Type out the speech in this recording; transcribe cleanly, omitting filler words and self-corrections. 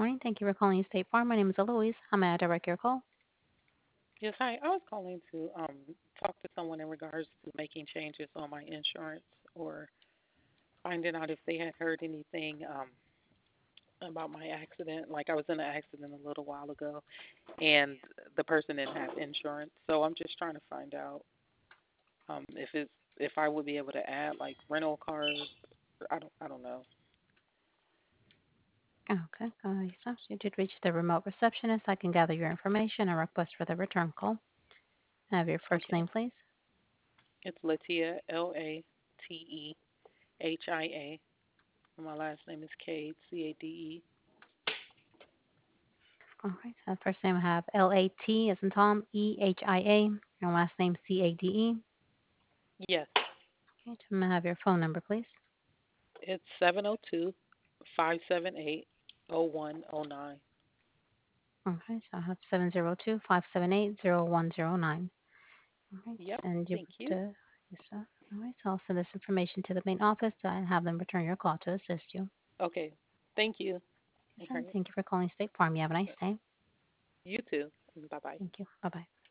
Morning. Thank you for calling State Farm. My name is Eloise. How may I direct your call? Yes, hi. I was calling to talk to someone in regards to making changes on my insurance or finding out if they had heard anything about my accident. Like I was in an accident a little while ago, and the person didn't have insurance, so I'm just trying to find out if I would be able to add like rental cars. I don't know. Okay. So you did reach the remote receptionist. I can gather your information and request for the return call. Have your first Okay, name, please. it's Latia Lateehia, and my last name is Cade Cade. All right. So first name I have Lat as in Tom, Ehia, and last name Cade. Yes, Okay. May I have your phone number, please? it's 702-578-0109. Okay. So I have 702-578-0109. All right. Yep. And you Thank you. would, yes, sir. All right. So I'll send this information to the main office and have them return your call to assist you. Okay. Thank you. Yes, All sir. right. Thank you for calling State Farm. You have a nice day. You too. Bye bye. Thank you. Bye bye.